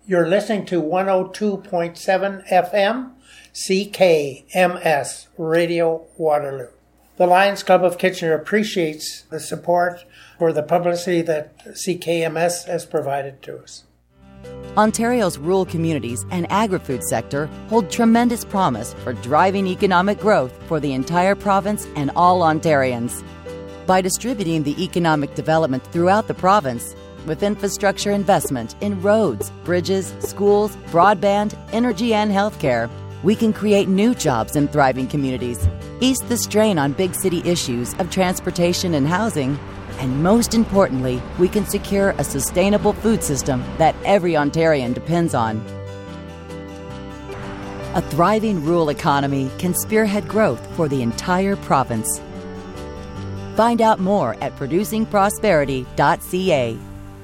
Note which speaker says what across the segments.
Speaker 1: You're listening to 102.7 FM, CKMS, Radio Waterloo. The Lions Club of Kitchener appreciates the support for the publicity that CKMS has provided to us.
Speaker 2: Ontario's rural communities and agri-food sector hold tremendous promise for driving economic growth for the entire province and all Ontarians. By distributing the economic development throughout the province, with infrastructure investment in roads, bridges, schools, broadband, energy, and healthcare, we can create new jobs in thriving communities, ease the strain on big city issues of transportation and housing, and most importantly, we can secure a sustainable food system that every Ontarian depends on. A thriving rural economy can spearhead growth for the entire province. Find out more at producingprosperity.ca.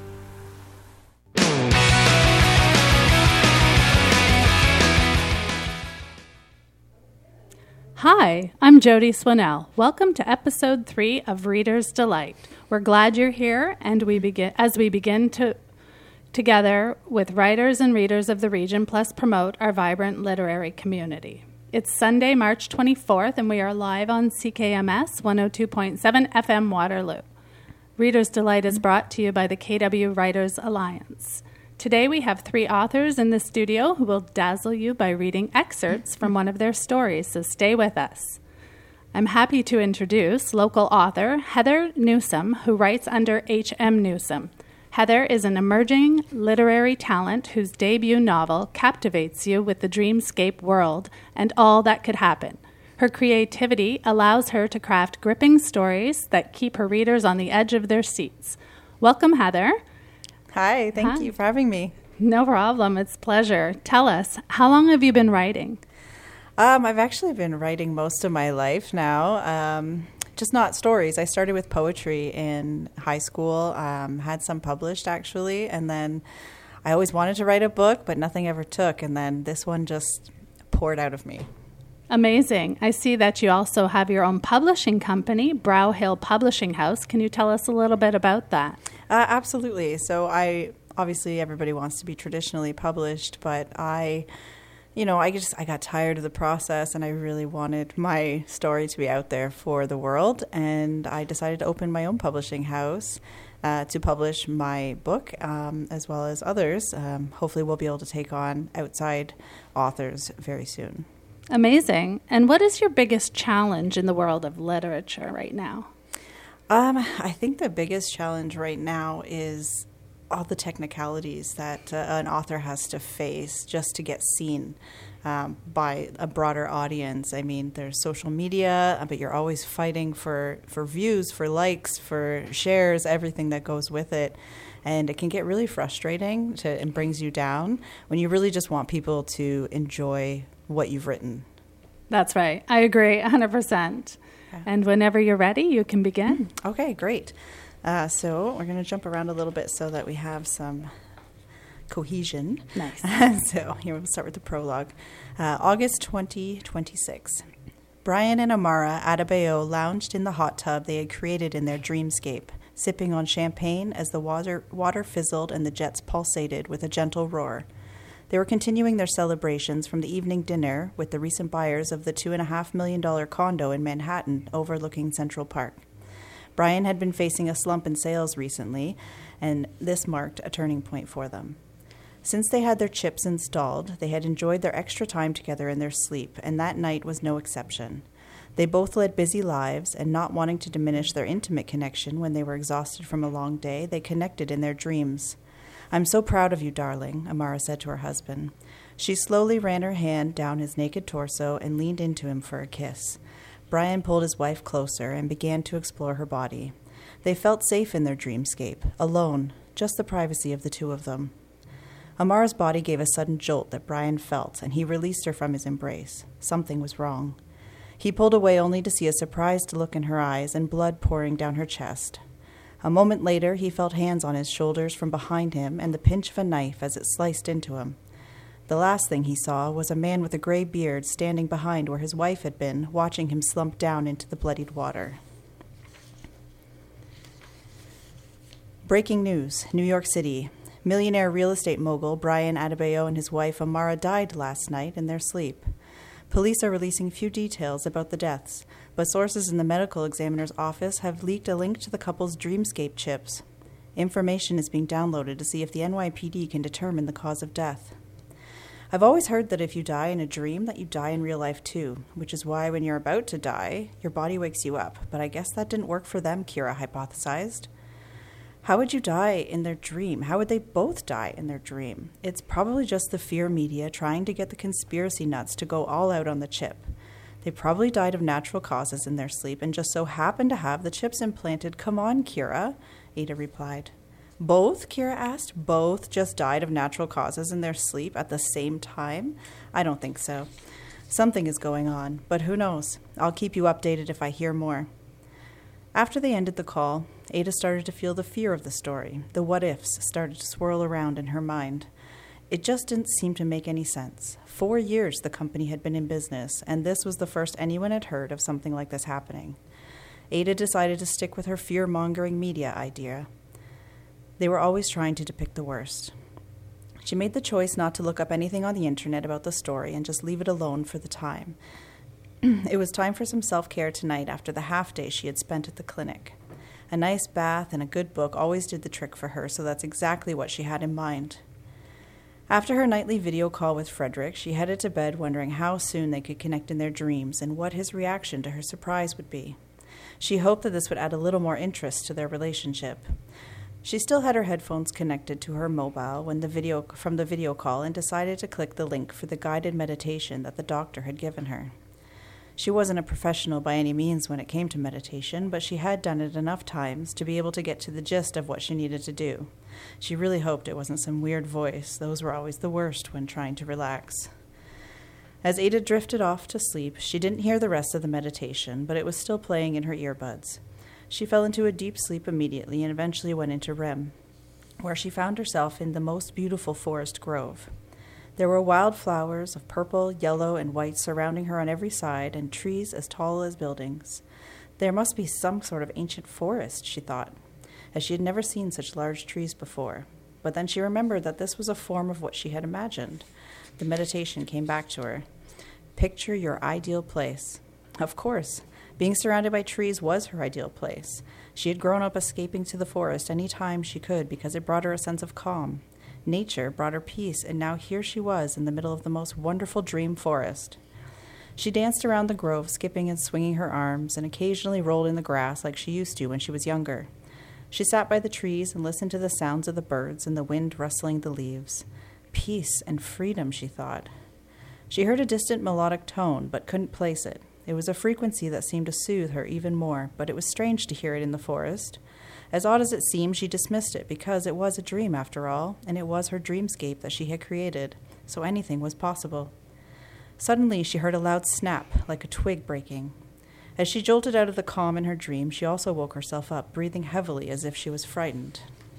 Speaker 3: Hi, I'm Jody Swinnell. Welcome to episode 3 of Reader's Delight. We're glad you're here, and we begin together with writers and readers of the region, plus promote our vibrant literary community. It's Sunday, March 24th, and we are live on CKMS 102.7 FM Waterloo. Reader's Delight is brought to you by the KW Writers Alliance. Today we have 3 authors in the studio who will dazzle you by reading excerpts from one of their stories, so stay with us. I'm happy to introduce local author Heather Newsome, who writes under H.M. Newsome. Heather is an emerging literary talent whose debut novel captivates you with the dreamscape world and all that could happen. Her creativity allows her to craft gripping stories that keep her readers on the edge of their seats. Welcome, Heather.
Speaker 4: Hi, thank you for having me.
Speaker 3: No problem. It's a pleasure. Tell us, how long have you been writing?
Speaker 4: I've actually been writing most of my life now, just not stories. I started with poetry in high school, had some published actually, and then I always wanted to write a book, but nothing ever took, and then this one just poured out of me.
Speaker 3: Amazing. I see that you also have your own publishing company, Brow Hill Publishing House. Can you tell us a little bit about that?
Speaker 4: Absolutely. So obviously everybody wants to be traditionally published, but I got tired of the process and I really wanted my story to be out there for the world. And I decided to open my own publishing house to publish my book as well as others. Hopefully we'll be able to take on outside authors very soon.
Speaker 3: Amazing. And what is your biggest challenge in the world of literature right now?
Speaker 4: I think the biggest challenge right now is all the technicalities that an author has to face just to get seen by a broader audience. I mean, there's social media, but you're always fighting for views, for likes, for shares, everything that goes with it. And it can get really frustrating and brings you down when you really just want people to enjoy what you've written.
Speaker 3: That's right. I agree 100%. And whenever you're ready, you can begin.
Speaker 4: Okay, great. So we're going to jump around a little bit so that we have some cohesion.
Speaker 3: Nice.
Speaker 4: So here we'll start with the prologue. August 2026. Brian and Amara Adebayo lounged in the hot tub they had created in their dreamscape, sipping on champagne as the water fizzled and the jets pulsated with a gentle roar. They were continuing their celebrations from the evening dinner with the recent buyers of the $2.5 million condo in Manhattan overlooking Central Park. Brian had been facing a slump in sales recently, and this marked a turning point for them. Since they had their chips installed, they had enjoyed their extra time together in their sleep, and that night was no exception. They both led busy lives, and not wanting to diminish their intimate connection when they were exhausted from a long day, they connected in their dreams. "I'm so proud of you, darling," Amara said to her husband. She slowly ran her hand down his naked torso and leaned into him for a kiss. Brian pulled his wife closer and began to explore her body. They felt safe in their dreamscape, alone, just the privacy of the two of them. Amara's body gave a sudden jolt that Brian felt, and he released her from his embrace. Something was wrong. He pulled away only to see a surprised look in her eyes and blood pouring down her chest. A moment later, he felt hands on his shoulders from behind him and the pinch of a knife as it sliced into him. The last thing he saw was a man with a gray beard standing behind where his wife had been, watching him slump down into the bloodied water. Breaking news, New York City. Millionaire real estate mogul Brian Adebayo and his wife Amara died last night in their sleep. Police are releasing few details about the deaths, but sources in the medical examiner's office have leaked a link to the couple's Dreamscape chips. Information is being downloaded to see if the NYPD can determine the cause of death. I've always heard that if you die in a dream, that you die in real life too, which is why when you're about to die, your body wakes you up. But I guess that didn't work for them, Kira hypothesized. How would you die in their dream? How would they both die in their dream? It's probably just the fear media trying to get the conspiracy nuts to go all out on the chip. They probably died of natural causes in their sleep and just so happened to have the chips implanted. Come on, Kira, Ada replied. Both? Kira asked. Both just died of natural causes in their sleep at the same time? I don't think so. Something is going on, but who knows? I'll keep you updated if I hear more. After they ended the call, Ada started to feel the fear of the story. The what-ifs started to swirl around in her mind. It just didn't seem to make any sense. 4 years the company had been in business, and this was the first anyone had heard of something like this happening. Ada decided to stick with her fear-mongering media idea. They were always trying to depict the worst. She made the choice not to look up anything on the internet about the story and just leave it alone for the time. It was time for some self-care tonight after the half-day she had spent at the clinic. A nice bath and a good book always did the trick for her, so that's exactly what she had in mind. After her nightly video call with Frederick, she headed to bed wondering how soon they could connect in their dreams and what his reaction to her surprise would be. She hoped that this would add a little more interest to their relationship. She still had her headphones connected to her mobile from the video call and decided to click the link for the guided meditation that the doctor had given her. She wasn't a professional by any means when it came to meditation, but she had done it enough times to be able to get to the gist of what she needed to do. She really hoped it wasn't some weird voice. Those were always the worst when trying to relax. As Ada drifted off to sleep, she didn't hear the rest of the meditation, but it was still playing in her earbuds. She fell into a deep sleep immediately and eventually went into REM, where she found herself in the most beautiful forest grove. There were wild flowers of purple, yellow, and white surrounding her on every side, and trees as tall as buildings. There must be some sort of ancient forest, she thought, as she had never seen such large trees before. But then she remembered that this was a form of what she had imagined. The meditation came back to her. Picture your ideal place. Of course, being surrounded by trees was her ideal place. She had grown up escaping to the forest any time she could because it brought her a sense of calm. Nature brought her peace, and now here she was in the middle of the most wonderful dream forest. She danced around the grove, skipping and swinging her arms, and occasionally rolled in the grass like she used to when she was younger. She sat by the trees and listened to the sounds of the birds and the wind rustling the leaves. Peace and freedom, she thought. She heard a distant melodic tone, but couldn't place it. It was a frequency that seemed to soothe her even more, but it was strange to hear it in the forest. As odd as it seemed, she dismissed it because it was a dream after all, and it was her dreamscape that she had created, so anything was possible. Suddenly, she heard a loud snap, like a twig breaking. As she jolted out of the calm in her dream, she also woke herself up, breathing heavily as if she was frightened.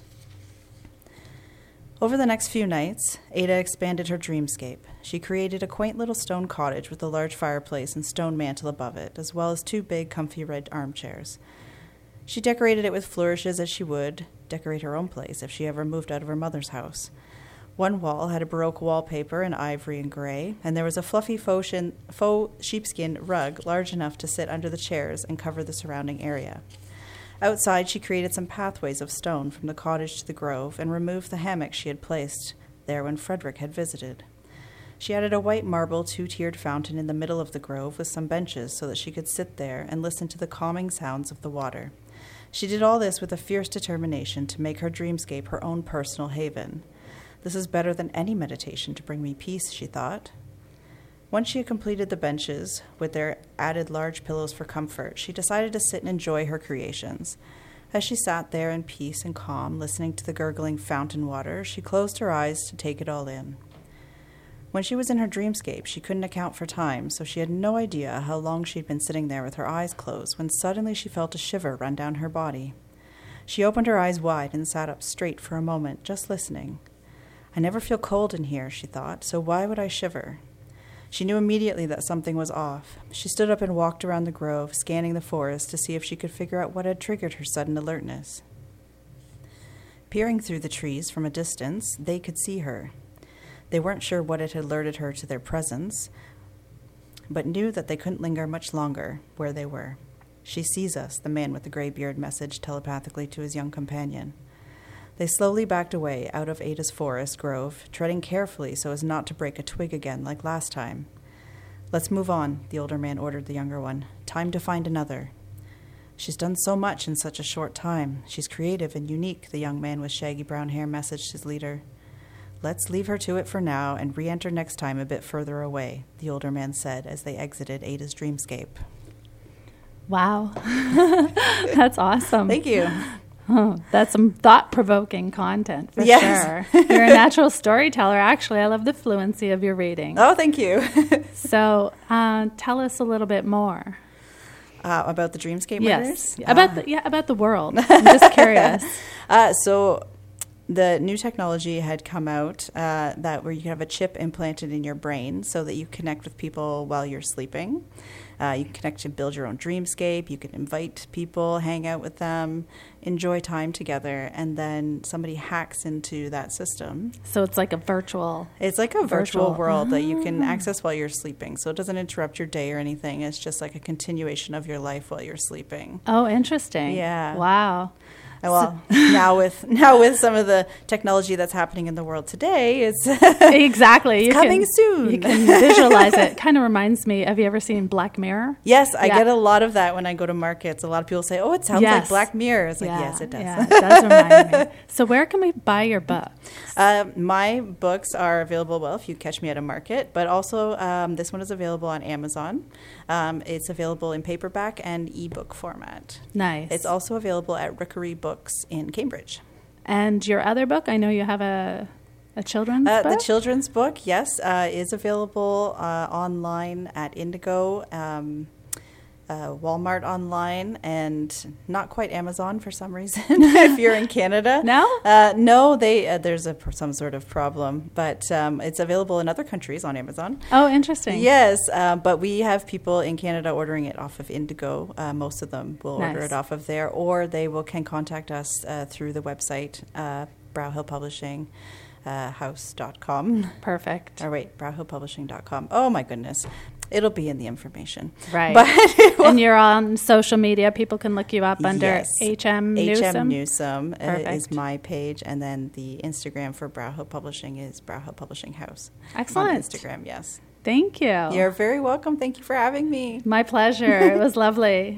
Speaker 4: Over the next few nights, Ada expanded her dreamscape. She created a quaint little stone cottage with a large fireplace and stone mantel above it, as well as 2 big, comfy red armchairs. She decorated it with flourishes as she would decorate her own place if she ever moved out of her mother's house. One wall had a Baroque wallpaper in ivory and gray, and there was a fluffy faux sheepskin rug large enough to sit under the chairs and cover the surrounding area. Outside, she created some pathways of stone from the cottage to the grove and removed the hammock she had placed there when Frederick had visited. She added a white marble 2-tiered fountain in the middle of the grove with some benches so that she could sit there and listen to the calming sounds of the water. She did all this with a fierce determination to make her dreamscape her own personal haven. This is better than any meditation to bring me peace, she thought. Once she had completed the benches, with their added large pillows for comfort, she decided to sit and enjoy her creations. As she sat there in peace and calm, listening to the gurgling fountain water, she closed her eyes to take it all in. When she was in her dreamscape, she couldn't account for time, so she had no idea how long she'd been sitting there with her eyes closed when suddenly she felt a shiver run down her body. She opened her eyes wide and sat up straight for a moment, just listening. I never feel cold in here, she thought, so why would I shiver? She knew immediately that something was off. She stood up and walked around the grove, scanning the forest to see if she could figure out what had triggered her sudden alertness. Peering through the trees from a distance, they could see her. They weren't sure what it had alerted her to their presence, but knew that they couldn't linger much longer where they were. "She sees us," the man with the gray beard messaged telepathically to his young companion. They slowly backed away out of Ada's forest grove, treading carefully so as not to break a twig again like last time. "Let's move on," the older man ordered the younger one. "Time to find another." "She's done so much in such a short time. She's creative and unique," the young man with shaggy brown hair messaged his leader. "Let's leave her to it for now and re-enter next time a bit further away," the older man said as they exited Ada's dreamscape.
Speaker 3: Wow. That's awesome.
Speaker 4: Thank you.
Speaker 3: Oh, that's some thought-provoking content, for
Speaker 4: Yes.
Speaker 3: sure. You're a natural storyteller. Actually, I love the fluency of your reading.
Speaker 4: Oh, thank you.
Speaker 3: So tell us a little bit more.
Speaker 4: About the dreamscape murders?
Speaker 3: Yes. About the world. I'm just curious.
Speaker 4: So the new technology had come out that where you can have a chip implanted in your brain so that you connect with people while you're sleeping. You can connect and build your own dreamscape. You can invite people, hang out with them, enjoy time together, and then somebody hacks into that system.
Speaker 3: So it's like a virtual...
Speaker 4: It's like a virtual world that you can access while you're sleeping. So it doesn't interrupt your day or anything. It's just like a continuation of your life while you're sleeping.
Speaker 3: Oh, interesting.
Speaker 4: Yeah.
Speaker 3: Wow.
Speaker 4: Well, now with some of the technology that's happening in the world today, it's
Speaker 3: exactly
Speaker 4: coming soon.
Speaker 3: You can visualize it. Kind of reminds me. Have you ever seen Black Mirror?
Speaker 4: Yes, I get a lot of that when I go to markets. A lot of people say, "Oh, it sounds like Black Mirror." It's like, yes, it does.
Speaker 3: Yeah, it does remind me. So, where can we buy your books?
Speaker 4: My books are available. Well, if you catch me at a market, but also this one is available on Amazon. It's available in paperback and ebook format.
Speaker 3: Nice.
Speaker 4: It's also available at Rookery Books in Cambridge.
Speaker 3: And your other book, I know you have a children's book?
Speaker 4: The children's book, yes, is available online at Indigo, Walmart online, and not quite Amazon for some reason if you're in Canada.
Speaker 3: No?
Speaker 4: No, there's some sort of problem, but it's available in other countries on Amazon.
Speaker 3: Oh, interesting.
Speaker 4: Yes, but we have people in Canada ordering it off of Indigo. Most of them will order it off of there, or they can contact us through the website, Brow Hill Publishing. House.com.
Speaker 3: Perfect.
Speaker 4: Or wait, browhillpublishing.com. Oh my goodness. It'll be in the information.
Speaker 3: Right. And you're on social media. People can look you up under HM Newsom.
Speaker 4: HM Newsom is my page. And then the Instagram for Brow Hill Publishing is Brow Hill Publishing House.
Speaker 3: Excellent.
Speaker 4: On Instagram, yes.
Speaker 3: Thank you.
Speaker 4: You're very welcome. Thank you for having me.
Speaker 3: My pleasure. It was lovely.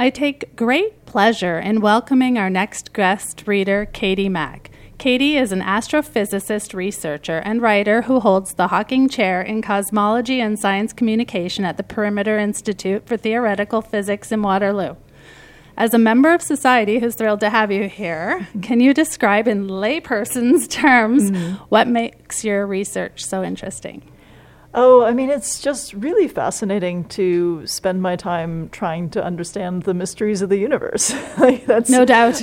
Speaker 3: I take great pleasure in welcoming our next guest reader, Katie Mack. Katie is an astrophysicist, researcher, and writer who holds the Hawking Chair in Cosmology and Science Communication at the Perimeter Institute for Theoretical Physics in Waterloo. As a member of society who's thrilled to have you here, can you describe in layperson's terms what makes your research so interesting?
Speaker 5: Oh, I mean, it's just really fascinating to spend my time trying to understand the mysteries of the universe. That's
Speaker 3: no doubt.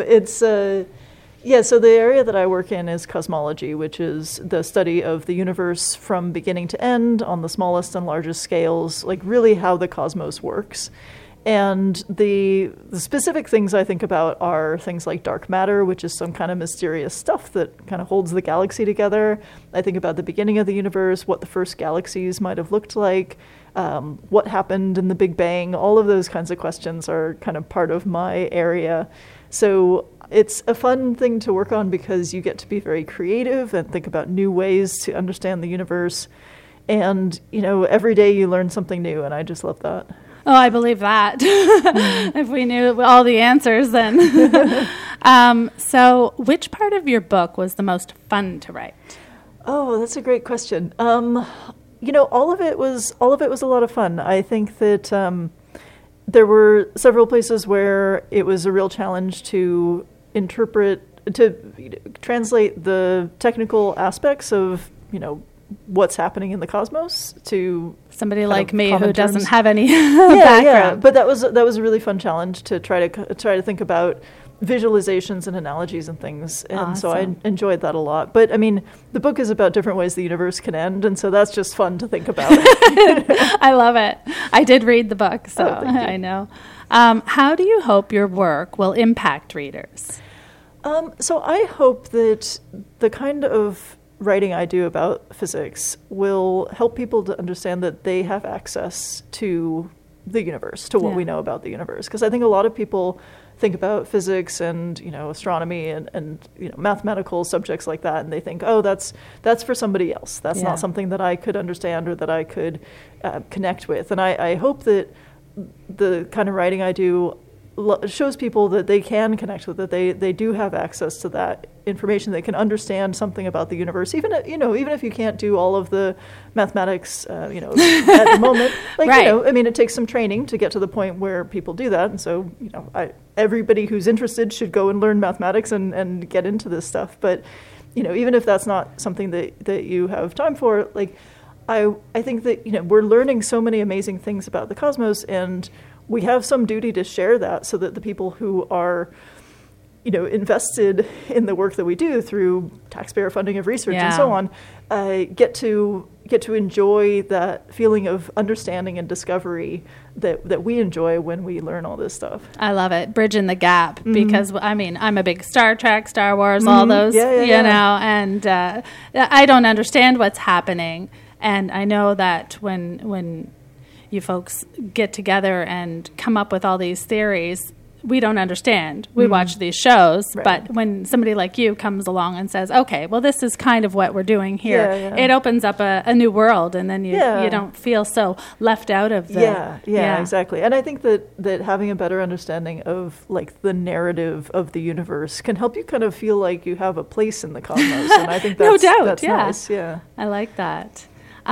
Speaker 5: So the area that I work in is cosmology, which is the study of the universe from beginning to end on the smallest and largest scales, like really how the cosmos works. And the specific things I think about are things like dark matter, which is some kind of mysterious stuff that kind of holds the galaxy together. I think about the beginning of the universe, what the first galaxies might have looked like, what happened in the Big Bang. All of those kinds of questions are kind of part of my area. So it's a fun thing to work on because you get to be very creative and think about new ways to understand the universe. And, every day you learn something new, and I just love that.
Speaker 3: Oh, I believe that. If we knew all the answers, then. So which part of your book was the most fun to write?
Speaker 5: Oh, that's a great question. All of it was a lot of fun. I think that there were several places where it was a real challenge to translate the technical aspects of, what's happening in the cosmos to
Speaker 3: somebody like me who doesn't have any background.
Speaker 5: Yeah, but that was a really fun challenge to try to think about visualizations and analogies and things, and
Speaker 3: awesome.
Speaker 5: So I enjoyed that a lot. But I mean, the book is about different ways the universe can end, and so that's just fun to think about.
Speaker 3: I love it. I did read the book, so I know. How do you hope your work will impact readers?
Speaker 5: So I hope that the kind of writing I do about physics will help people to understand that they have access to the universe, to what we know about the universe. Because I think a lot of people think about physics and astronomy and mathematical subjects like that, and they think, oh, that's for somebody else. That's not something that I could understand or that I could connect with. And I hope that the kind of writing I do shows people that they can connect with it. They do have access to that information. They can understand something about the universe, even if you can't do all of the mathematics, at the moment. Right. It takes some training to get to the point where people do that. And so, everybody who's interested should go and learn mathematics and get into this stuff. But, even if that's not something that you have time for, I think that, we're learning so many amazing things about the cosmos, and we have some duty to share that so that the people who are, invested in the work that we do through taxpayer funding of research and so on, get to enjoy that feeling of understanding and discovery that we enjoy when we learn all this stuff.
Speaker 3: I love it. Bridging the gap, because I'm a big Star Trek, Star Wars, all those, and I don't understand what's happening. And I know that when you folks get together and come up with all these theories, we don't understand. We watch these shows, but when somebody like you comes along and says, okay, well, this is kind of what we're doing here, it opens up a new world, and then you don't feel so left out of the...
Speaker 5: Yeah, exactly. And I think that having a better understanding of, the narrative of the universe can help you kind of feel like you have a place in the cosmos, and I think that's,
Speaker 3: no doubt,
Speaker 5: that's nice. Yeah.
Speaker 3: I like that.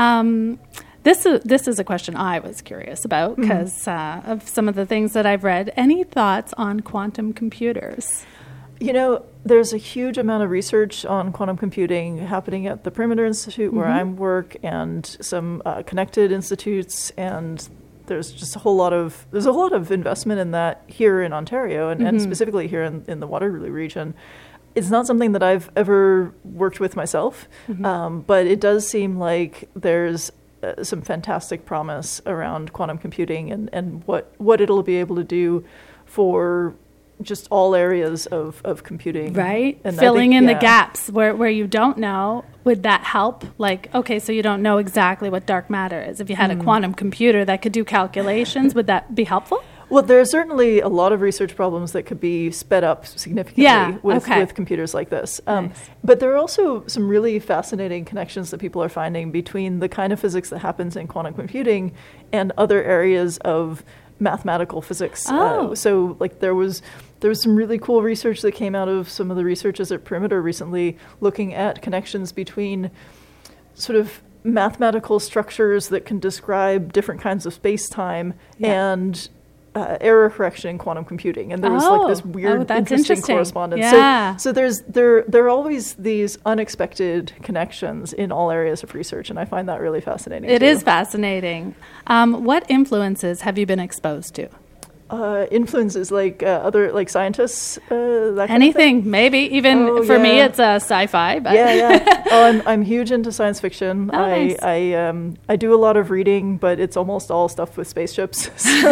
Speaker 3: This is a question I was curious about because of some of the things that I've read. Any thoughts on quantum computers?
Speaker 5: There's a huge amount of research on quantum computing happening at the Perimeter Institute where I work, and some connected institutes, and there's just a whole lot of investment in that here in Ontario, and specifically here in the Waterloo region. It's not something that I've ever worked with myself, but it does seem like there's some fantastic promise around quantum computing and what it'll be able to do for just all areas of computing.
Speaker 3: Right. And filling in the gaps where you don't know. Would that help? So you don't know exactly what dark matter is. If you had a quantum computer that could do calculations, would that be helpful?
Speaker 5: Well, there are certainly a lot of research problems that could be sped up significantly with computers like this.
Speaker 3: Nice.
Speaker 5: But there are also some really fascinating connections that people are finding between the kind of physics that happens in quantum computing and other areas of mathematical physics.
Speaker 3: Oh.
Speaker 5: So like there was some really cool research that came out of some of the researchers at Perimeter recently, looking at connections between sort of mathematical structures that can describe different kinds of space-time and error correction in quantum computing. And there was like this weird, interesting correspondence.
Speaker 3: Yeah.
Speaker 5: So there are always these unexpected connections in all areas of research, and I find that really fascinating.
Speaker 3: It is fascinating. What influences have you been exposed to?
Speaker 5: Influences like other like scientists, that kind
Speaker 3: Anything,
Speaker 5: of thing?
Speaker 3: maybe. Even for me, it's sci-fi. But
Speaker 5: Yeah. Oh, I'm huge into science fiction.
Speaker 3: Oh, nice.
Speaker 5: I do a lot of reading, but it's almost all stuff with spaceships. So,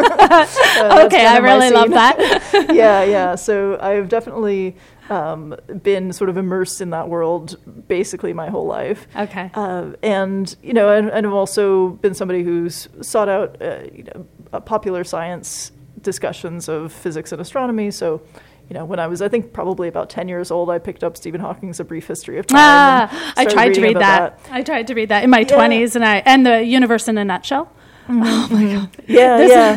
Speaker 3: okay, I really love that.
Speaker 5: yeah. So I've definitely been sort of immersed in that world basically my whole life.
Speaker 3: Okay.
Speaker 5: And I've also been somebody who's sought out popular science discussions of physics and astronomy. So, when I was, I think, probably about 10 years old, I picked up Stephen Hawking's A Brief History of Time.
Speaker 3: I tried to read that. I tried to read that in my 20s, and The Universe in a Nutshell.
Speaker 5: Mm-hmm. Oh my God! Yeah.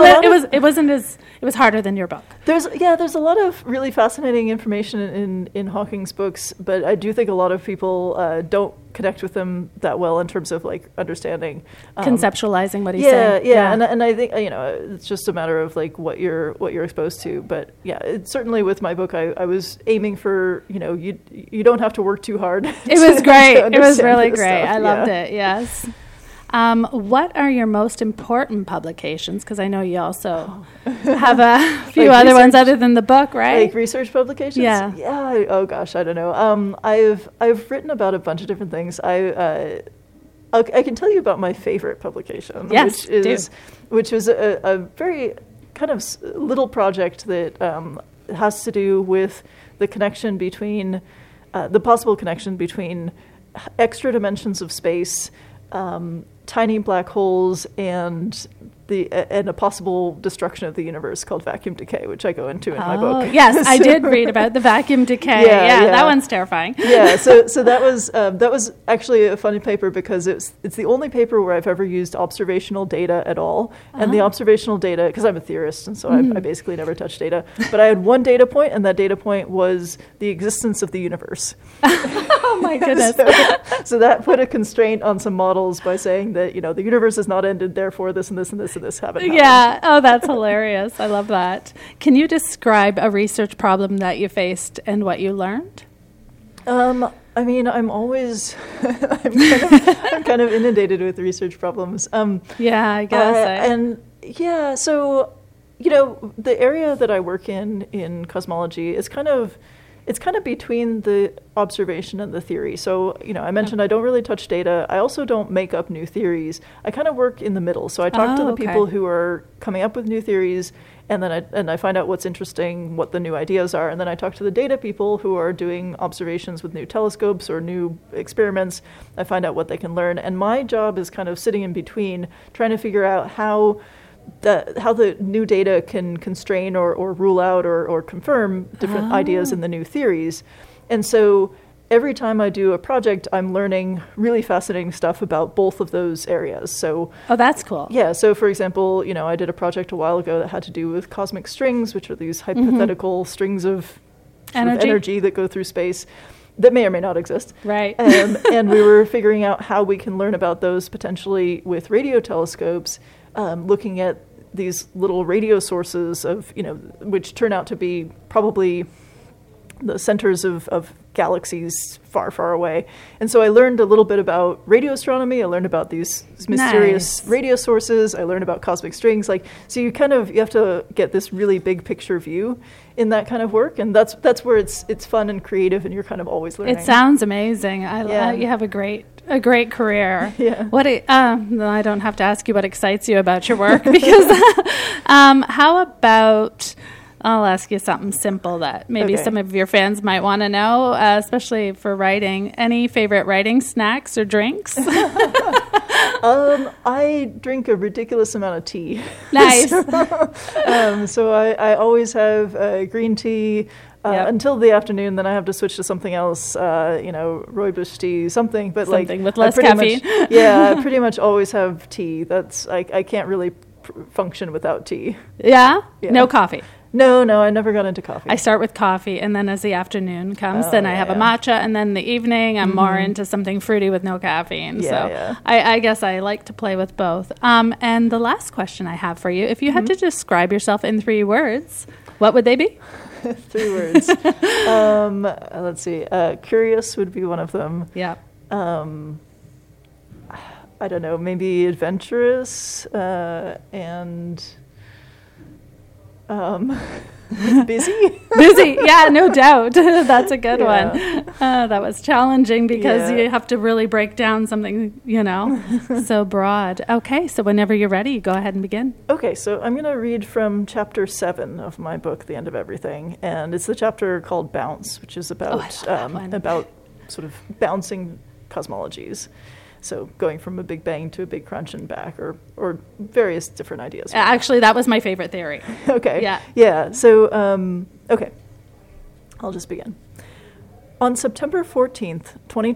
Speaker 3: It was harder than your book.
Speaker 5: There's a lot of really fascinating information in Hawking's books, but I do think a lot of people don't connect with them that well in terms of like understanding,
Speaker 3: conceptualizing what he's saying.
Speaker 5: Yeah, and I think it's just a matter of like what you're exposed to. But certainly with my book, I was aiming for you don't have to work too hard.
Speaker 3: It was great. It was really great. I loved it. Yes. What are your most important publications? Because I know you also have a few other ones other than the book, right?
Speaker 5: Like research publications? Yeah. Oh gosh, I don't know. I've written about a bunch of different things. I can tell you about my favorite publication.
Speaker 3: Yes,
Speaker 5: which was a very kind of little project that has to do with the connection between the possible connection between extra dimensions of space, tiny black holes, and a possible destruction of the universe called vacuum decay, which I go into in my book.
Speaker 3: Yes, I did read about the vacuum decay. Yeah, that one's terrifying.
Speaker 5: Yeah, so that was actually a funny paper because it's the only paper where I've ever used observational data at all. And the observational data, because I'm a theorist, and so I basically never touch data, but I had one data point, and that data point was the existence of the universe.
Speaker 3: Oh my goodness.
Speaker 5: So that put a constraint on some models by saying that, the universe is not ended, therefore this and this and this and this haven't happened.
Speaker 3: Yeah. Oh, that's hilarious. I love that. Can you describe a research problem that you faced and what you learned?
Speaker 5: I mean, I'm always, I'm kind of inundated with research problems.
Speaker 3: Yeah, I guess.
Speaker 5: So, the area that I work in cosmology is it's kind of between the observation and the theory. So, I mentioned I don't really touch data. I also don't make up new theories. I kind of work in the middle. So I talk to the people who are coming up with new theories, and then I find out what's interesting, what the new ideas are, and then I talk to the data people who are doing observations with new telescopes or new experiments. I find out what they can learn, and my job is kind of sitting in between, trying to figure out how the new data can constrain or rule out or confirm different ideas in the new theories. And so every time I do a project, I'm learning really fascinating stuff about both of those areas. So
Speaker 3: that's cool.
Speaker 5: Yeah, so for example, I did a project a while ago that had to do with cosmic strings, which are these hypothetical strings of energy that go through space that may or may not exist.
Speaker 3: Right.
Speaker 5: And we were figuring out how we can learn about those potentially with radio telescopes, looking at these little radio sources of, which turn out to be probably the centers of galaxies far, far away. And so I learned a little bit about radio astronomy. I learned about these mysterious radio sources. I learned about cosmic strings. So you have to get this really big picture view in that kind of work. And that's where it's fun and creative, and you're kind of always learning.
Speaker 3: It sounds amazing. You have a great career.
Speaker 5: Yeah.
Speaker 3: I don't have to ask you what excites you about your work, because how about, I'll ask you something simple that maybe some of your fans might want to know, especially for writing. Any favorite writing snacks or drinks?
Speaker 5: I drink a ridiculous amount of tea.
Speaker 3: Nice.
Speaker 5: So I always have green tea. Until the afternoon, then I have to switch to something else, rooibos tea, something. But
Speaker 3: something with less caffeine.
Speaker 5: I pretty much always have tea. I can't really function without tea.
Speaker 3: Yeah?
Speaker 5: Yeah.
Speaker 3: No coffee.
Speaker 5: No, I never got into coffee.
Speaker 3: I start with coffee, and then as the afternoon comes, then I have a matcha, and then the evening I'm more into something fruity with no caffeine. I guess I like to play with both. And the last question I have for you, if you had to describe yourself in 3 words, what would they be?
Speaker 5: 3 words. Let's see. Curious would be one of them.
Speaker 3: Yeah.
Speaker 5: I don't know, maybe adventurous and busy.
Speaker 3: Busy, yeah, no doubt. That's a good one. That was challenging because you have to really break down something, so broad. Okay, so whenever you're ready, go ahead and begin.
Speaker 5: Okay, so I'm going to read from chapter 7 of my book, The End of Everything, and it's the chapter called Bounce, which is about sort of bouncing cosmologies. So going from a Big Bang to a Big Crunch and back, or various different ideas.
Speaker 3: Actually, that was my favorite theory.
Speaker 5: Okay.
Speaker 3: Yeah.
Speaker 5: Yeah. So, okay. I'll just begin. On September 14th,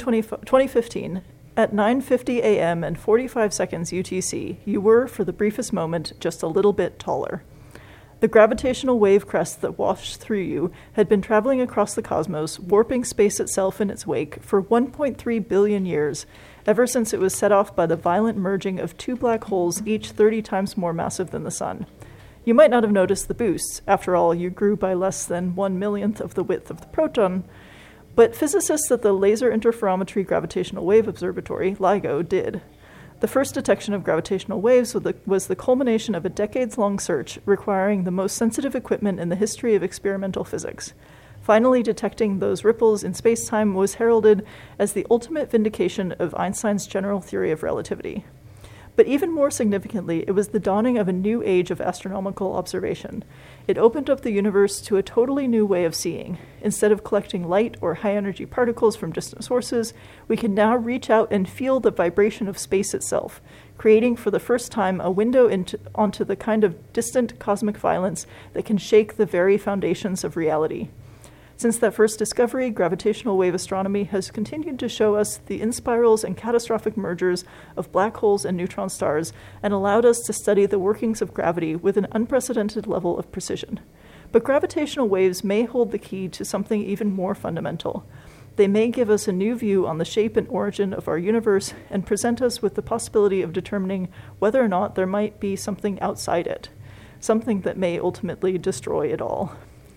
Speaker 5: 2015, at 9:50 a.m. and 45 seconds UTC, you were, for the briefest moment, just a little bit taller. The gravitational wave crest that washed through you had been traveling across the cosmos, warping space itself in its wake for 1.3 billion years, ever since it was set off by the violent merging of 2 black holes, each 30 times more massive than the Sun. You might not have noticed the boosts. After all, you grew by less than 1/millionth of the width of the proton. But physicists at the Laser Interferometry Gravitational Wave Observatory, LIGO, did. The first detection of gravitational waves was the culmination of a decades-long search requiring the most sensitive equipment in the history of experimental physics. Finally detecting those ripples in space-time was heralded as the ultimate vindication of Einstein's general theory of relativity. But even more significantly, it was the dawning of a new age of astronomical observation. It opened up the universe to a totally new way of seeing. Instead of collecting light or high-energy particles from distant sources, we can now reach out and feel the vibration of space itself, creating for the first time a window onto the kind of distant cosmic violence that can shake the very foundations of reality. Since that first discovery, gravitational wave astronomy has continued to show us the inspirals and catastrophic mergers of black holes and neutron stars and allowed us to study the workings of gravity with an unprecedented level of precision. But gravitational waves may hold the key to something even more fundamental. They may give us a new view on the shape and origin of our universe and present us with the possibility of determining whether or not there might be something outside it, something that may ultimately destroy it all.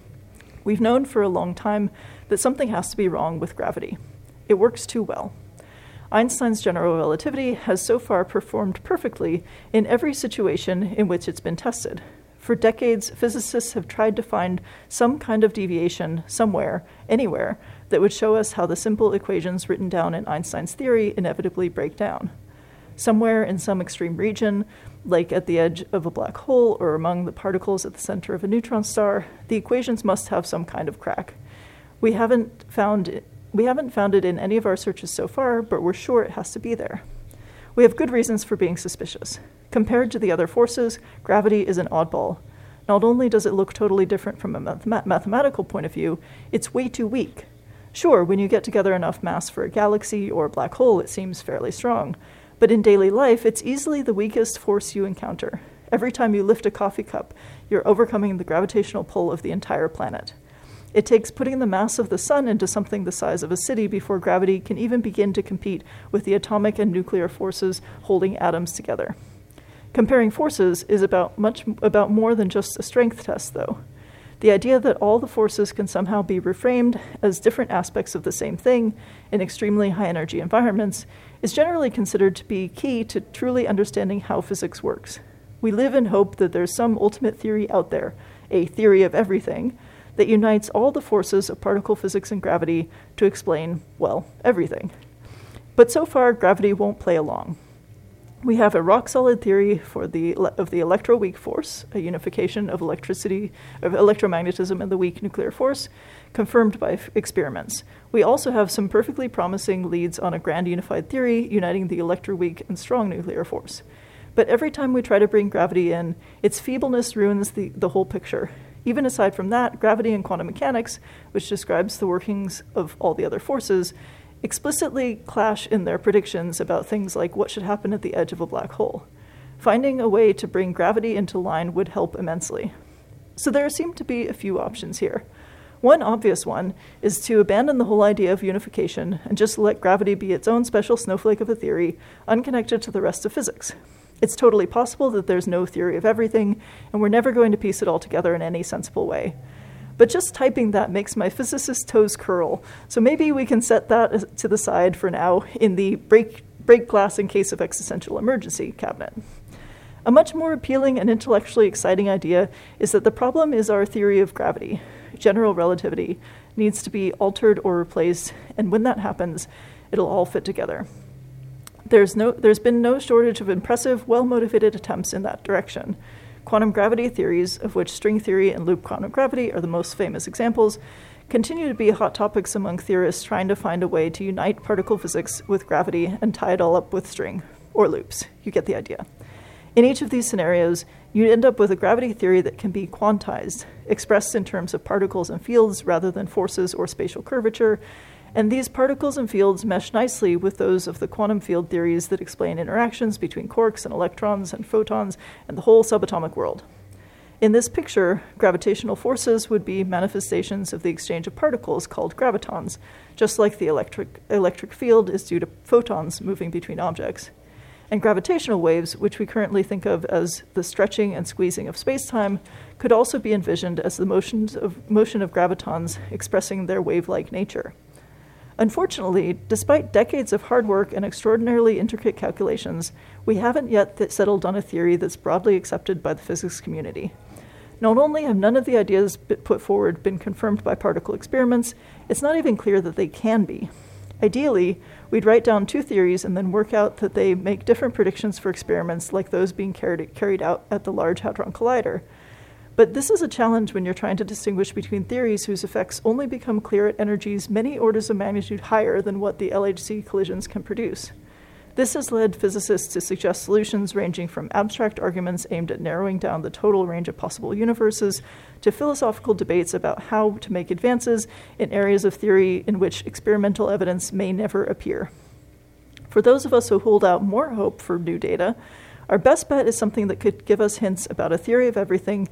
Speaker 5: We've known for a long time that something has to be wrong with gravity. It works too well. Einstein's general relativity has so far performed perfectly in every situation in which it's been tested. For decades, physicists have tried to find some kind of deviation somewhere, anywhere, that would show us how the simple equations written down in Einstein's theory inevitably break down. Somewhere in some extreme region, like at the edge of a black hole or among the particles at the center of a neutron star, the equations must have some kind of crack. We haven't found it in any of our searches so far, but we're sure it has to be there. We have good reasons for being suspicious. Compared to the other forces, gravity is an oddball. Not only does it look totally different from a mathematical point of view, it's way too weak. Sure, when you get together enough mass for a galaxy or a black hole, it seems fairly strong. But in daily life, it's easily the weakest force you encounter. Every time you lift a coffee cup, you're overcoming the gravitational pull of the entire planet. It takes putting the mass of the sun into something the size of a city before gravity can even begin to compete with the atomic and nuclear forces holding atoms together. Comparing forces is about more than just a strength test, though. The idea that all the forces can somehow be reframed as different aspects of the same thing in extremely high-energy environments is generally considered to be key to truly understanding how physics works. We live in hope that there's some ultimate theory out there, a theory of everything, that unites all the forces of particle physics and gravity to explain, well, everything. But so far, gravity won't play along. We have a rock-solid theory of the electroweak force, a unification of electromagnetism and the weak nuclear force, confirmed by experiments. We also have some perfectly promising leads on a grand unified theory uniting the electroweak and strong nuclear force. But every time we try to bring gravity in, its feebleness ruins the whole picture. Even aside from that, gravity and quantum mechanics, which describes the workings of all the other forces, explicitly clash in their predictions about things like what should happen at the edge of a black hole. Finding a way to bring gravity into line would help immensely. So there seem to be a few options here. One obvious one is to abandon the whole idea of unification and just let gravity be its own special snowflake of a theory, unconnected to the rest of physics. It's totally possible that there's no theory of everything, and we're never going to piece it all together in any sensible way. But just typing that makes my physicist's toes curl, so maybe we can set that to the side for now in the break glass in case of existential emergency cabinet. A much more appealing and intellectually exciting idea is that the problem is our theory of gravity, general relativity, needs to be altered or replaced, and when that happens, it'll all fit together. There's been no shortage of impressive, well-motivated attempts in that direction. Quantum gravity theories, of which string theory and loop quantum gravity are the most famous examples, continue to be hot topics among theorists trying to find a way to unite particle physics with gravity and tie it all up with string, or loops. You get the idea. In each of these scenarios, you end up with a gravity theory that can be quantized, expressed in terms of particles and fields rather than forces or spatial curvature, and these particles and fields mesh nicely with those of the quantum field theories that explain interactions between quarks and electrons and photons and the whole subatomic world. In this picture, gravitational forces would be manifestations of the exchange of particles called gravitons, just like the electric field is due to photons moving between objects. And gravitational waves, which we currently think of as the stretching and squeezing of spacetime, could also be envisioned as the motion of gravitons expressing their wave-like nature. Unfortunately, despite decades of hard work and extraordinarily intricate calculations, we haven't yet settled on a theory that's broadly accepted by the physics community. Not only have none of the ideas put forward been confirmed by particle experiments, it's not even clear that they can be. Ideally, we'd write down two theories and then work out that they make different predictions for experiments like those being carried out at the Large Hadron Collider. But this is a challenge when you're trying to distinguish between theories whose effects only become clear at energies many orders of magnitude higher than what the LHC collisions can produce. This has led physicists to suggest solutions ranging from abstract arguments aimed at narrowing down the total range of possible universes to philosophical debates about how to make advances in areas of theory in which experimental evidence may never appear. For those of us who hold out more hope for new data, our best bet is something that could give us hints about a theory of everything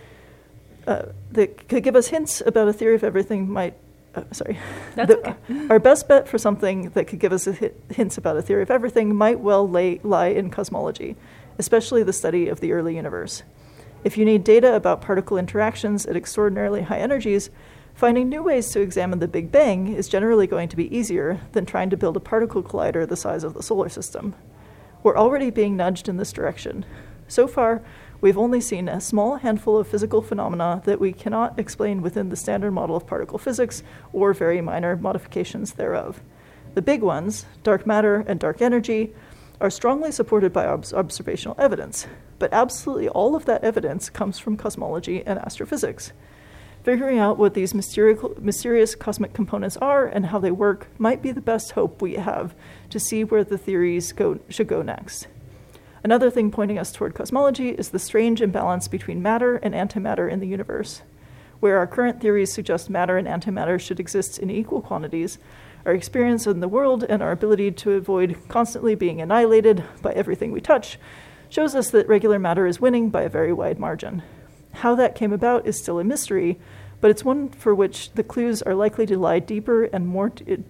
Speaker 5: Our best bet for something that could give us hints about a theory of everything might well lie in cosmology, especially the study of the early universe. If you need data about particle interactions at extraordinarily high energies, finding new ways to examine the Big Bang is generally going to be easier than trying to build a particle collider the size of the solar system. We're already being nudged in this direction. So far, we've only seen a small handful of physical phenomena that we cannot explain within the standard model of particle physics or very minor modifications thereof. The big ones, dark matter and dark energy, are strongly supported by observational evidence, but absolutely all of that evidence comes from cosmology and astrophysics. Figuring out what these mysterious cosmic components are and how they work might be the best hope we have to see where the theories should go next. Another thing pointing us toward cosmology is the strange imbalance between matter and antimatter in the universe. Where our current theories suggest matter and antimatter should exist in equal quantities, our experience in the world and our ability to avoid constantly being annihilated by everything we touch shows us that regular matter is winning by a very wide margin. How that came about is still a mystery, but it's one for which the clues are likely to lie in deeper and more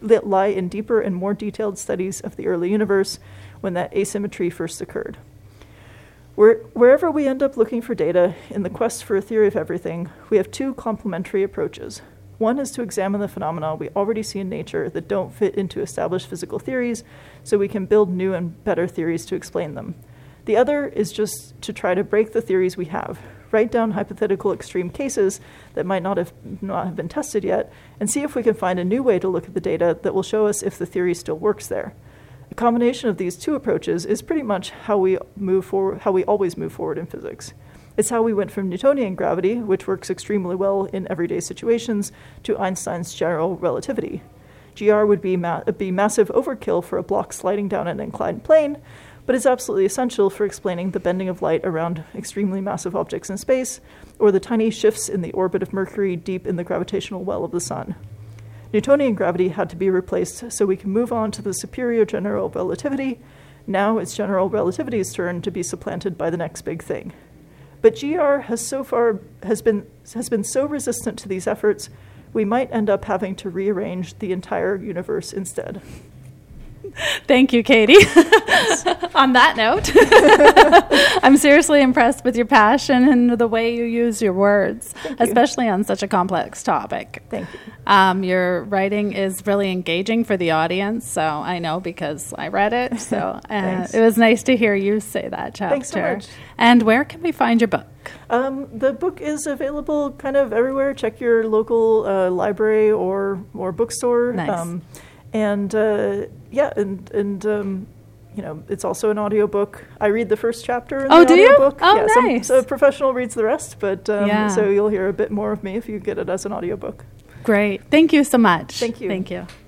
Speaker 5: detailed studies of the early universe when that asymmetry first occurred. Wherever we end up looking for data in the quest for a theory of everything, we have two complementary approaches. One is to examine the phenomena we already see in nature that don't fit into established physical theories, so we can build new and better theories to explain them. The other is just to try to break the theories we have, write down hypothetical extreme cases that might not have been tested yet, and see if we can find a new way to look at the data that will show us if the theory still works there. A combination of these two approaches is pretty much how we always move forward in physics. It's how we went from Newtonian gravity, which works extremely well in everyday situations, to Einstein's general relativity. GR would be massive overkill for a block sliding down an inclined plane, but is absolutely essential for explaining the bending of light around extremely massive objects in space, or the tiny shifts in the orbit of Mercury deep in the gravitational well of the Sun. Newtonian gravity had to be replaced so we can move on to the superior general relativity, Now it's general relativity's turn to be supplanted by the next big thing. But GR has been so resistant to these efforts, we might end up having to rearrange the entire universe instead.
Speaker 3: Thank you, Katie. On that note, I'm seriously impressed with your passion and the way you use your words, especially on such a complex topic.
Speaker 5: Thank you.
Speaker 3: Your writing is really engaging for the audience, so I know because I read it. So it was nice to hear you say that chapter.
Speaker 5: Thanks so much.
Speaker 3: And where can we find your book?
Speaker 5: The book is available kind of everywhere. Check your local library or bookstore.
Speaker 3: Nice.
Speaker 5: It's also an audiobook. I read the first chapter in
Speaker 3: the
Speaker 5: audiobook.
Speaker 3: Oh,
Speaker 5: yeah,
Speaker 3: nice.
Speaker 5: So a professional reads the rest, but so you'll hear a bit more of me if you get it as an audiobook.
Speaker 3: Great. Thank you so much.
Speaker 5: Thank you.
Speaker 3: Thank you.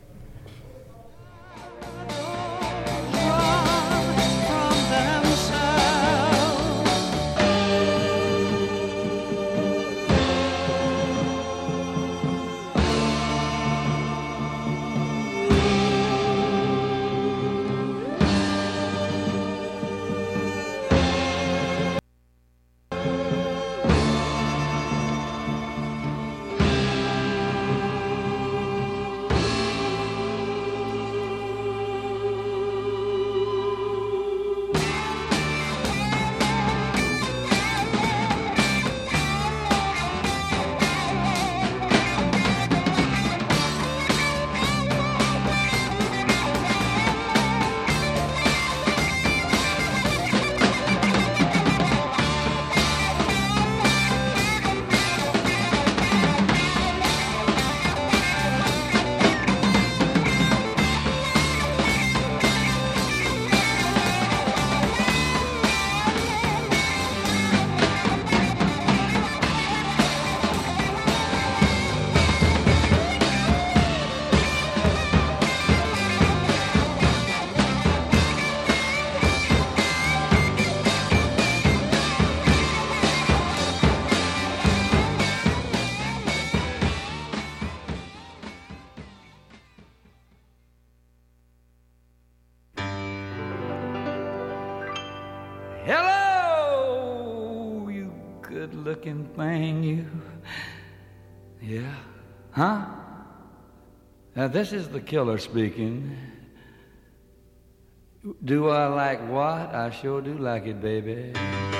Speaker 6: Hello, you good-looking thing, you. Yeah? Huh? Now, this is the killer speaking. Do I like what? I sure do like it, baby.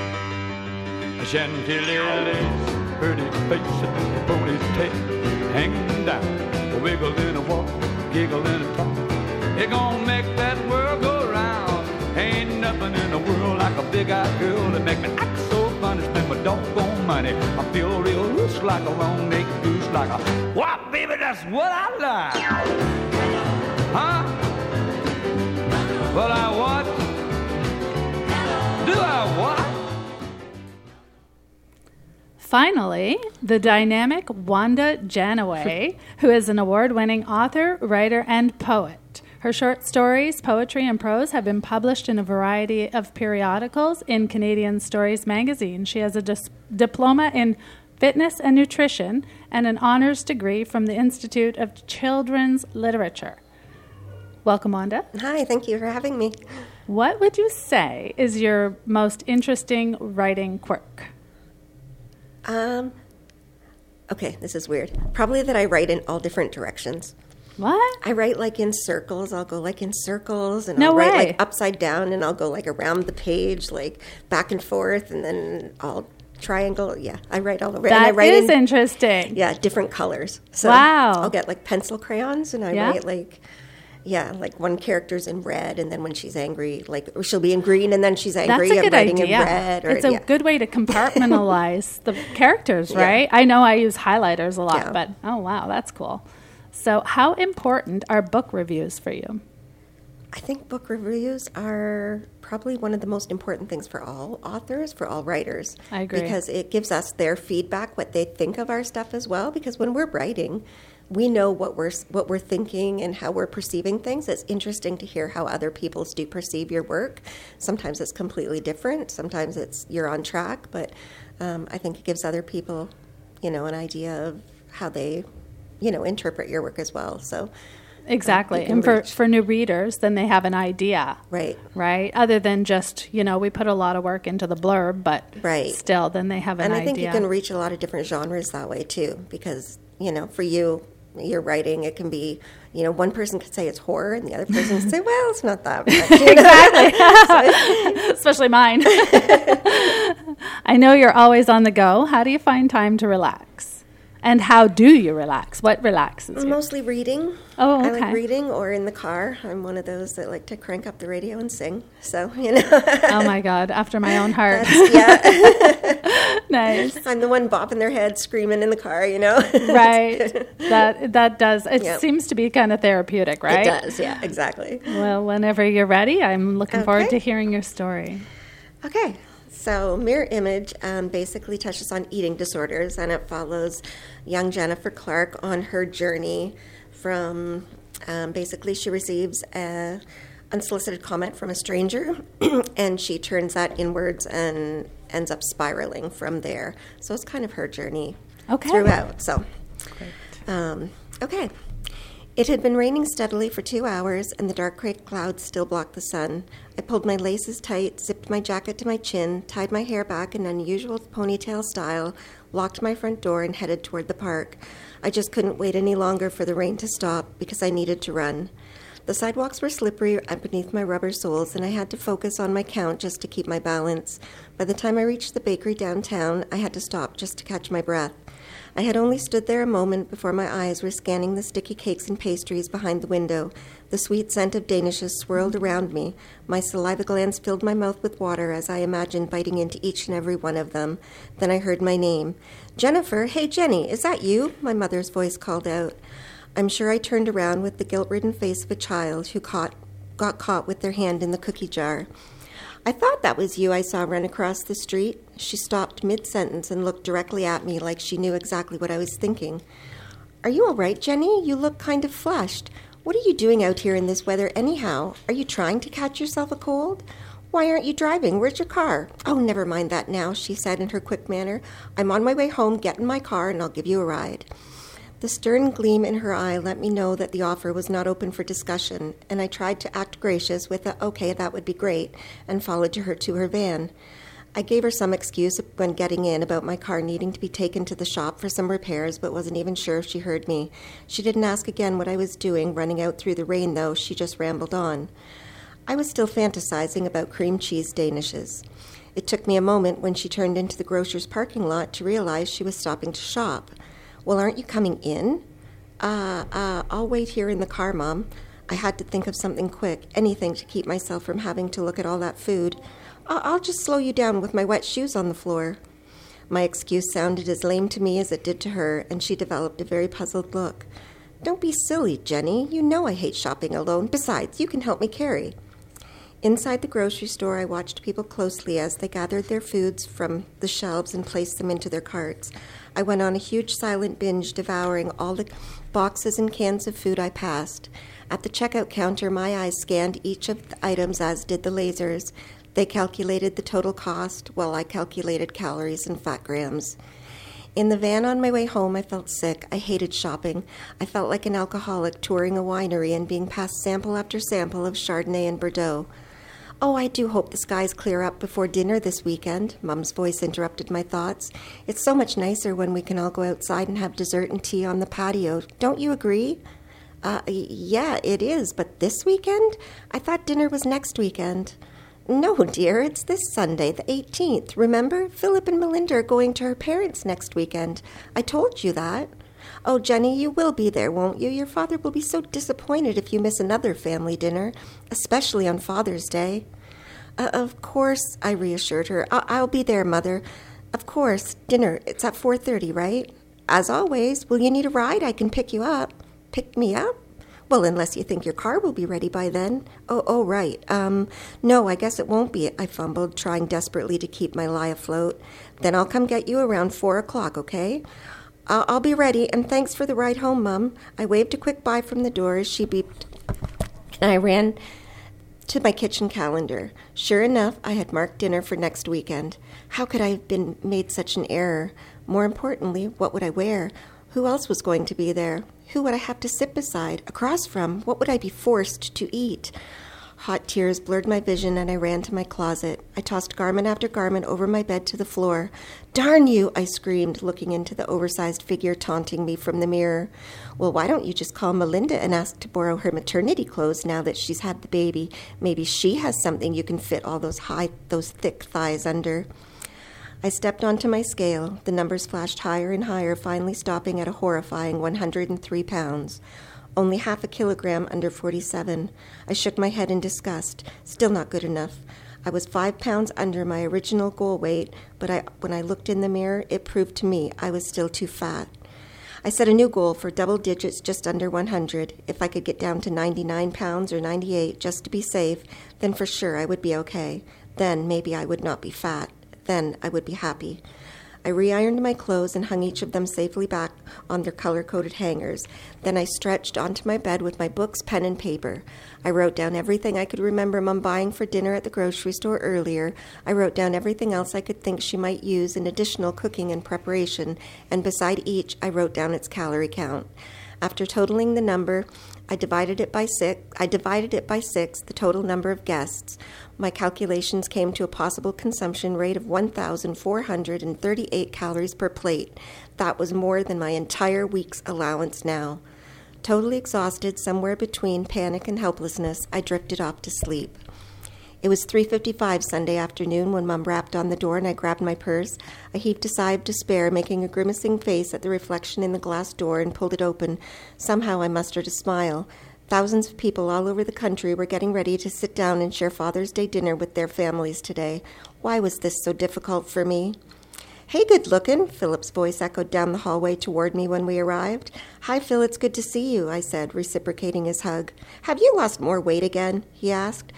Speaker 6: Chantilly's pretty face and ponytail hanging down, wiggle in a walk, giggle in a talk. It gonna make that world go round. Ain't nothing in the world like a big-eyed girl that make me act so funny, spend my doggone money. I feel real loose like a long-necked goose, like a what, baby? That's what I like. Huh? Well, I what? Do I what?
Speaker 3: Finally, the dynamic Wanda Janaway, who is an award-winning author, writer, and poet. Her short stories, poetry, and prose have been published in a variety of periodicals in Canadian Stories magazine. She has a diploma in fitness and nutrition and an honors degree from the Institute of Children's Literature. Welcome, Wanda.
Speaker 7: Hi, thank you for having me.
Speaker 3: What would you say is your most interesting writing quirk?
Speaker 7: Okay, this is weird. Probably that I write in all different directions.
Speaker 3: What?
Speaker 7: I write like in circles. I'll go like in circles, and
Speaker 3: No
Speaker 7: I'll write
Speaker 3: way.
Speaker 7: like upside down, and I'll go like around the page, like back and forth, and then I'll triangle. Yeah, I write all over. And I
Speaker 3: That
Speaker 7: write
Speaker 3: is
Speaker 7: in,
Speaker 3: interesting.
Speaker 7: yeah, different colors. So
Speaker 3: Wow.
Speaker 7: I'll get like pencil crayons, and I
Speaker 3: Yeah.
Speaker 7: write like, yeah, like one character's in red, and then when she's angry, like she'll be in green, and then she's angry.
Speaker 3: That's a
Speaker 7: I'm
Speaker 3: good
Speaker 7: writing
Speaker 3: idea.
Speaker 7: in red. Or,
Speaker 3: It's a
Speaker 7: yeah.
Speaker 3: good way to compartmentalize the characters,
Speaker 7: Yeah.
Speaker 3: right? I know I use highlighters a lot,
Speaker 7: Yeah.
Speaker 3: but oh wow, that's cool. So how important are book reviews for you?
Speaker 7: I think book reviews are probably one of the most important things for all authors, for all writers.
Speaker 3: I agree.
Speaker 7: Because it gives us their feedback, what they think of our stuff as well. Because when we're writing, we know what we're thinking and how we're perceiving things. It's interesting to hear how other people do perceive your work. Sometimes it's completely different. Sometimes it's you're on track. But I think it gives other people, an idea of how they, interpret your work as well. So
Speaker 3: Exactly.
Speaker 7: you can
Speaker 3: And
Speaker 7: reach.
Speaker 3: for new readers, then they have an idea.
Speaker 7: Right.
Speaker 3: Right? Other than just, we put a lot of work into the blurb, but
Speaker 7: Right.
Speaker 3: still, then they have an
Speaker 7: And I
Speaker 3: idea.
Speaker 7: think you can reach a lot of different genres that way too, because, for you, your writing, it can be, one person could say it's horror and the other person could say, well, it's not that much.
Speaker 3: Exactly. Especially mine. I know you're always on the go. How do you find time to relax? And how do you relax? What relaxes you?
Speaker 7: Mostly reading.
Speaker 3: Oh,
Speaker 7: I
Speaker 3: okay.
Speaker 7: like reading or in the car. I'm one of those that like to crank up the radio and sing. So,
Speaker 3: Oh my God, after my own heart.
Speaker 7: yeah.
Speaker 3: Nice.
Speaker 7: I'm the one bopping their head, screaming in the car,
Speaker 3: Right. That does. It
Speaker 7: Yep.
Speaker 3: seems to be kind of therapeutic, right?
Speaker 7: It does, yeah, exactly.
Speaker 3: Well, whenever you're ready, I'm looking forward
Speaker 7: Okay.
Speaker 3: to hearing your story.
Speaker 7: Okay, so Mirror Image basically touches on eating disorders, and it follows young Jennifer Clark on her journey from basically she receives an unsolicited comment from a stranger, and she turns that inwards and ends up spiraling from there. So it's kind of her journey throughout. So, okay. It had been raining steadily for 2 hours, and the dark gray clouds still blocked the sun. I pulled my laces tight, zipped my jacket to my chin, tied my hair back in unusual ponytail style, locked my front door, and headed toward the park. I just couldn't wait any longer for the rain to stop because I needed to run. The sidewalks were slippery beneath my rubber soles, and I had to focus on my count just to keep my balance. By the time I reached the bakery downtown, I had to stop just to catch my breath. I had only stood there a moment before my eyes were scanning the sticky cakes and pastries behind the window. The sweet scent of danishes swirled around me. My saliva glands filled my mouth with water as I imagined biting into each and every one of them. Then I heard my name. Jennifer, hey Jenny, is that you? My mother's voice called out. I'm sure I turned around with the guilt-ridden face of a child who got caught with their hand in the cookie jar. I thought that was you I saw run across the street. She stopped mid-sentence and looked directly at me like she knew exactly what I was thinking. Are you all right, Jenny? You look kind of flushed. What are you doing out here in this weather anyhow? Are you trying to catch yourself a cold? Why aren't you driving? Where's your car? Oh, never mind that now, she said in her quick manner. I'm on my way home. Get in my car and I'll give you a ride. The stern gleam in her eye let me know that the offer was not open for discussion, and I tried to act gracious with a, okay, that would be great, and followed her to her van. I gave her some excuse when getting in about my car needing to be taken to the shop for some repairs, but wasn't even sure if she heard me. She didn't ask again what I was doing, running out through the rain, though. She just rambled on. I was still fantasizing about cream cheese danishes. It took me a moment when she turned into the grocer's parking lot to realize she was stopping to shop. Well, aren't you coming in? I'll wait here in the car, Mom. I had to think of something quick, anything to keep myself from having to look at all that food. I'll just slow you down with my wet shoes on the floor. My excuse sounded as lame to me as it did to her, and she developed a very puzzled look. Don't be silly, Jenny. You know I hate shopping alone. Besides, you can help me carry. Inside the grocery store, I watched people closely as they gathered their foods from the shelves and placed them into their carts. I went on a huge silent binge, devouring all the boxes and cans of food I passed. At the checkout counter, my eyes scanned each of the items, as did the lasers. They calculated the total cost, while I calculated calories and fat grams. In the van on my way home, I felt sick. I hated shopping. I felt like an alcoholic touring a winery and being passed sample after sample of Chardonnay and Bordeaux. Oh, I do hope the skies clear up before dinner this weekend, Mum's voice interrupted my thoughts. It's so much nicer when we can all go outside and have dessert and tea on the patio. Don't you agree? Yeah, it is, but this weekend? I thought dinner was next weekend. No, dear, it's this Sunday, the 18th. Remember? Philip and Melinda are going to her parents' next weekend. I told you that. Oh, Jenny, you will be there, won't you? Your father will be so disappointed if you miss another family dinner, especially on Father's Day. Of course, I reassured her. I'll be there, Mother. Of course. Dinner, it's at 4:30, right? As always. Will you need a ride? I can pick you up. Pick me up? Well, unless you think your car will be ready by then. Oh, right. No, I guess it won't be, I fumbled, trying desperately to keep my lie afloat. Then I'll come get you around 4 o'clock, okay? I'll be ready, and thanks for the ride home, Mum. I waved a quick bye from the door as she beeped, and I ran to my kitchen calendar. Sure enough, I had marked dinner for next weekend. How could I have made such an error? More importantly, what would I wear? Who else was going to be there? Who would I have to sit beside, across from? What would I be forced to eat? Hot tears blurred my vision, and I ran to my closet. I tossed garment after garment over my bed to the floor. "Darn you!" I screamed, looking into the oversized figure taunting me from the mirror. "Well, why don't you just call Melinda and ask to borrow her maternity clothes now that she's had the baby? Maybe she has something you can fit all those thick thighs under." I stepped onto my scale. The numbers flashed higher and higher, finally stopping at a horrifying 103 pounds. Only half a kilogram under 47. I shook my head in disgust. Still not good enough. I was 5 pounds under my original goal weight, but when I looked in the mirror, it proved to me I was still too fat. I set a new goal for double digits just under 100. If I could get down to 99 pounds or 98 just to be safe, then for sure I would be okay. Then maybe I would not be fat. Then I would be happy. I re-ironed my clothes and hung each of them safely back on their color-coded hangers. Then I stretched onto my bed with my books, pen, and paper. I wrote down everything I could remember Mom buying for dinner at the grocery store earlier. I wrote down everything else I could think she might use in additional cooking and preparation, and beside each, I wrote down its calorie count. After totaling the number, I divided it by six, the total number of guests. My calculations came to a possible consumption rate of 1,438 calories per plate. That was more than my entire week's allowance now. Totally exhausted, somewhere between panic and helplessness, I drifted off to sleep. It was 3:55 Sunday afternoon when Mom rapped on the door and I grabbed my purse. I heaved a sigh of despair, making a grimacing face at the reflection in the glass door, and pulled it open. Somehow I mustered a smile. Thousands of people all over the country were getting ready to sit down and share Father's Day dinner with their families today. Why was this so difficult for me? "Hey, good looking," Philip's voice echoed down the hallway toward me when we arrived. "Hi, Phil, it's good to see you," I said, reciprocating his hug. "Have you lost more weight again?" he asked.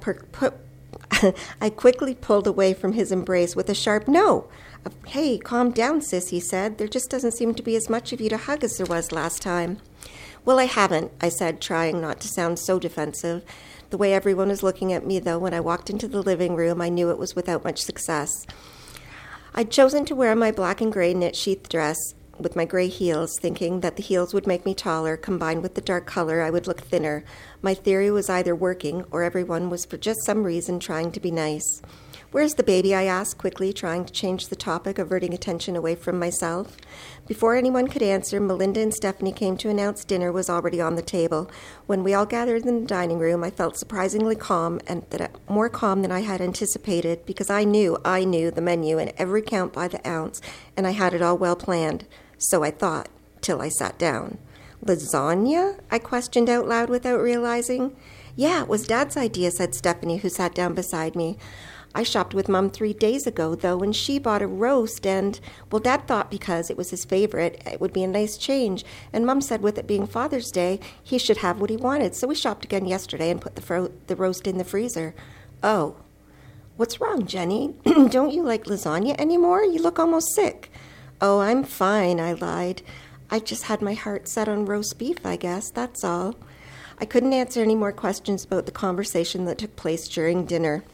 Speaker 7: I quickly pulled away from his embrace with a sharp no. "Hey, calm down, sis," he said. "There just doesn't seem to be as much of you to hug as there was last time." "Well, I haven't," I said, trying not to sound so defensive. The way everyone was looking at me, though, when I walked into the living room, I knew it was without much success. I'd chosen to wear my black and gray knit sheath dress with my gray heels, thinking that the heels would make me taller. Combined with the dark color, I would look thinner. My theory was either working, or everyone was for just some reason trying to be nice. "Where's the baby?" I asked quickly, trying to change the topic, averting attention away from myself. Before anyone could answer, Melinda and Stephanie came to announce dinner was already on the table. When we all gathered in the dining room, I felt surprisingly calm, and more calm than I had anticipated, because I knew the menu and every count by the ounce, and I had it all well planned. So I thought, till I sat down. "Lasagna?" I questioned out loud without realizing. "Yeah, it was Dad's idea," said Stephanie, who sat down beside me. "I shopped with Mom 3 days ago, though, and she bought a roast, and, well, Dad thought because it was his favorite, it would be a nice change, and Mom said with it being Father's Day, he should have what he wanted, so we shopped again yesterday and put the roast in the freezer." "Oh. What's wrong, Jenny? Don't you like lasagna anymore? You look almost sick." "Oh, I'm fine," I lied. "I just had my heart set on roast beef, I guess, that's all." I couldn't answer any more questions about the conversation that took place during dinner.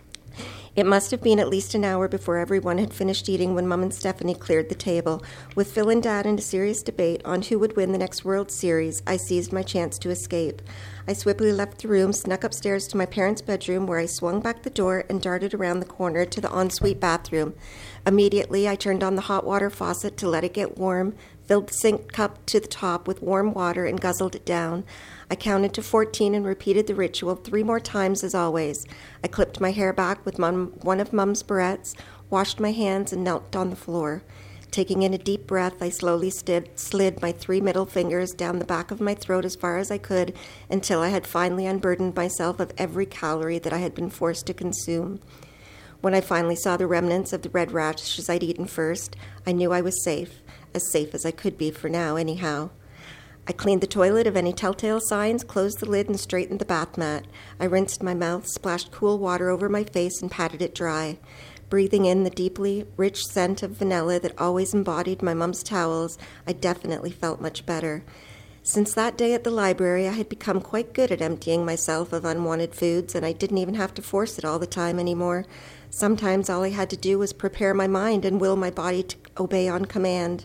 Speaker 7: It must have been at least an hour before everyone had finished eating when Mom and Stephanie cleared the table. With Phil and Dad in a serious debate on who would win the next World Series, I seized my chance to escape. I swiftly left the room, snuck upstairs to my parents' bedroom, where I swung back the door and darted around the corner to the ensuite bathroom. Immediately, I turned on the hot water faucet to let it get warm, filled the sink cup to the top with warm water, and guzzled it down. I counted to 14 and repeated the ritual 3 more times as always. I clipped my hair back with one of Mom's barrettes, washed my hands, and knelt on the floor. Taking in a deep breath, I slowly slid my 3 middle fingers down the back of my throat as far as I could until I had finally unburdened myself of every calorie that I had been forced to consume. When I finally saw the remnants of the red radishes I'd eaten first, I knew I was safe as I could be for now anyhow. I cleaned the toilet of any telltale signs, closed the lid, and straightened the bath mat. I rinsed my mouth, splashed cool water over my face, and patted it dry. Breathing in the deeply rich scent of vanilla that always embodied my Mom's towels, I definitely felt much better. Since that day at the library, I had become quite good at emptying myself of unwanted foods, and I didn't even have to force it all the time anymore. Sometimes all I had to do was prepare my mind and will my body to obey on command.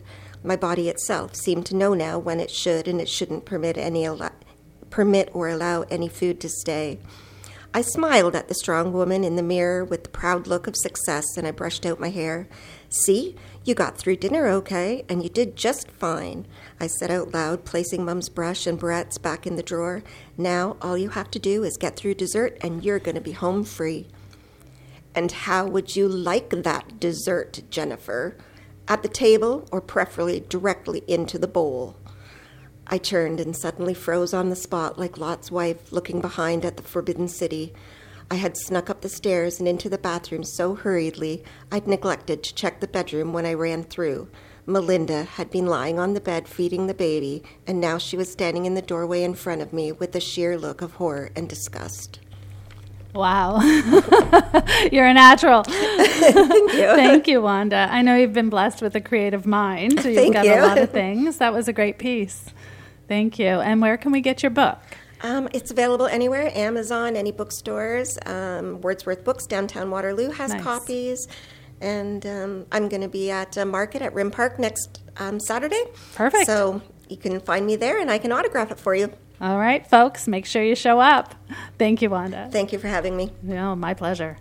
Speaker 7: My body itself seemed to know now when it should and it shouldn't permit or allow any food to stay. I smiled at the strong woman in the mirror with the proud look of success, and I brushed out my hair. "See, you got through dinner okay, and you did just fine," I said out loud, placing Mum's brush and barrettes back in the drawer. "Now all you have to do is get through dessert, and you're going to be home free." "And how would you like that dessert, Jennifer? At the table, or preferably directly into the bowl?" I turned and suddenly froze on the spot like Lot's wife looking behind at the Forbidden City. I had snuck up the stairs and into the bathroom so hurriedly I'd neglected to check the bedroom when I ran through. Melinda had been lying on the bed feeding the baby, and now she was standing in the doorway in front of me with a sheer look of horror and disgust.
Speaker 3: Wow. You're a natural.
Speaker 7: Thank you.
Speaker 3: Thank you, Wanda. I know you've been blessed with a creative mind. So you've got a lot of things. That was a great piece. Thank you. And where can we get your book?
Speaker 7: It's available anywhere, Amazon, any bookstores. Wordsworth Books, downtown Waterloo, has copies. And I'm going to be at a market at Rim Park next Saturday.
Speaker 3: Perfect.
Speaker 7: So you can find me there, and I can autograph it for you.
Speaker 3: All right, folks, make sure you show up. Thank you, Wanda.
Speaker 7: Thank you for having me.
Speaker 3: No, my pleasure.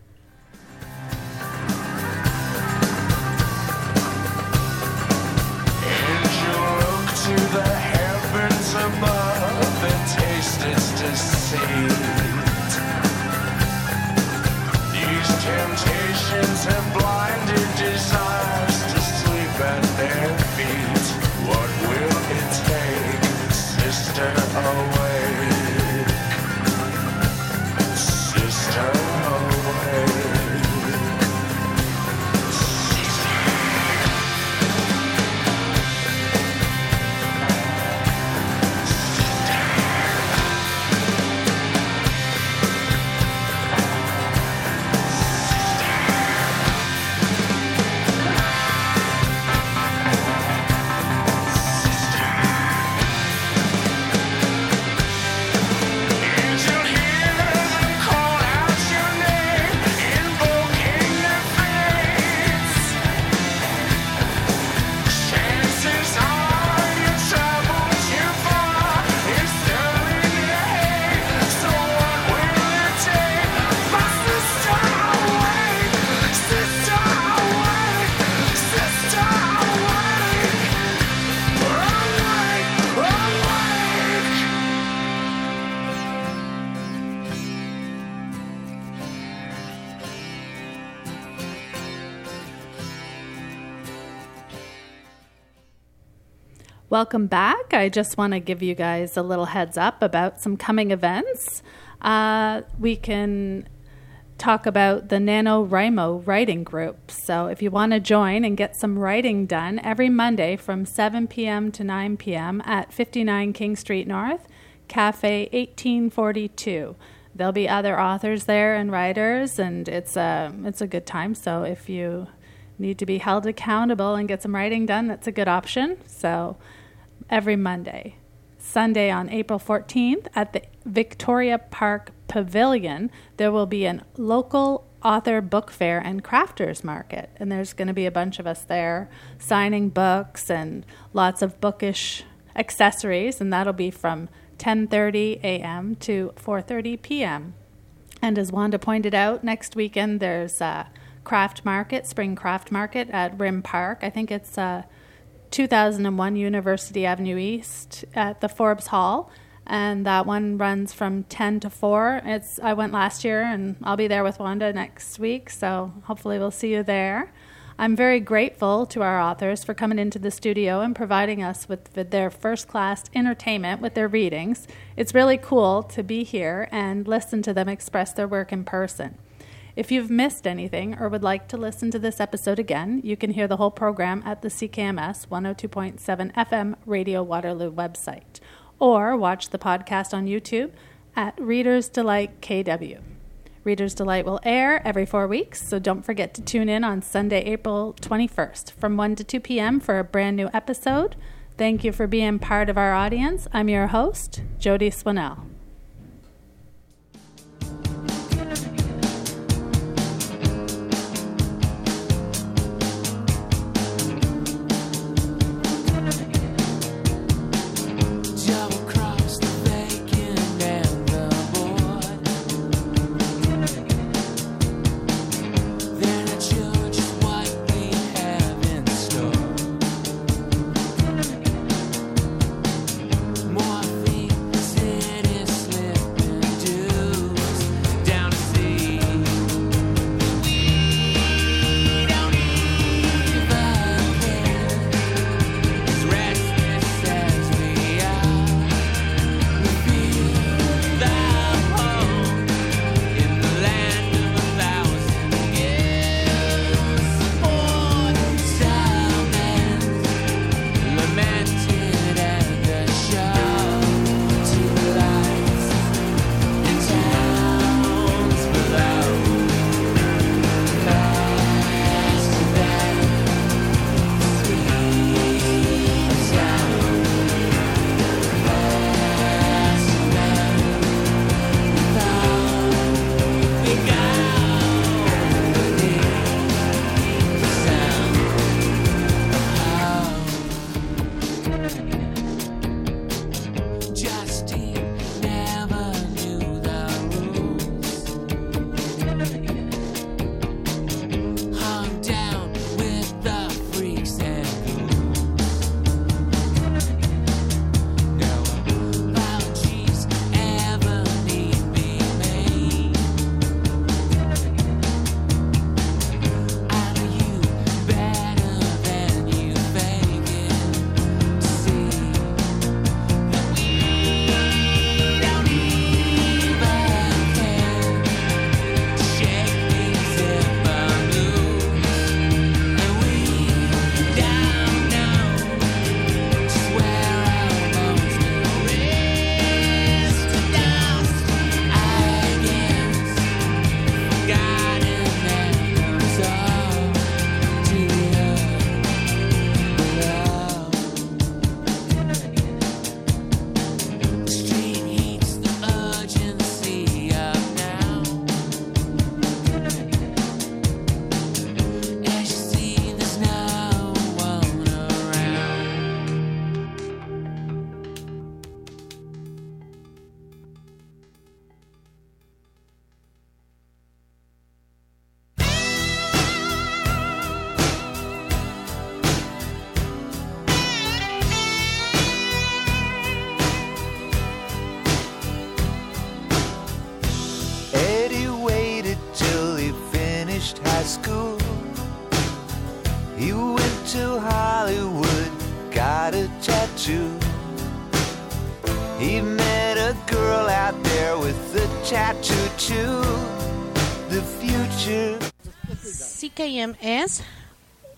Speaker 8: To the heavens above and taste its deceit. These temptations have blinded desires to sleep at their feet. What will it take, sister, awake? Sister, awake.
Speaker 3: Welcome back. I just want to give you guys a little heads up about some coming events. We can talk about the NaNoWriMo writing group. So if you want to join and get some writing done every Monday from 7 p.m. to 9 p.m. at 59 King Street North, Cafe 1842. There'll be other authors there and writers, and it's a good time. So if you need to be held accountable and get some writing done, that's a good option. So every Monday. Sunday on April 14th at the Victoria Park Pavilion, there will be a local author book fair and crafters market. And there's going to be a bunch of us there signing books and lots of bookish accessories. And that'll be from 10:30 a.m. to 4:30 p.m. And as Wanda pointed out, next weekend there's a craft market, spring craft market at Rim Park. I think it's 2001 University Avenue East at the Forbes Hall, and that one runs from 10 to 4. I went last year, and I'll be there with Wanda next week, so hopefully we'll see you there. I'm very grateful to our authors for coming into the studio and providing us with their first-class entertainment with their readings. It's really cool to be here and listen to them express their work in person. If you've missed anything or would like to listen to this episode again, you can hear the whole program at the CKMS 102.7 FM Radio Waterloo website, or watch the podcast on YouTube at Reader's Delight KW. Reader's Delight will air every 4 weeks, so don't forget to tune in on Sunday, April 21st from 1 to 2 p.m. for a brand new episode. Thank you for being part of our audience. I'm your host, Jody Swinnell.
Speaker 8: school. He went to Hollywood, got a tattoo. He met a girl out there with a tattoo too. The future.
Speaker 9: CKMS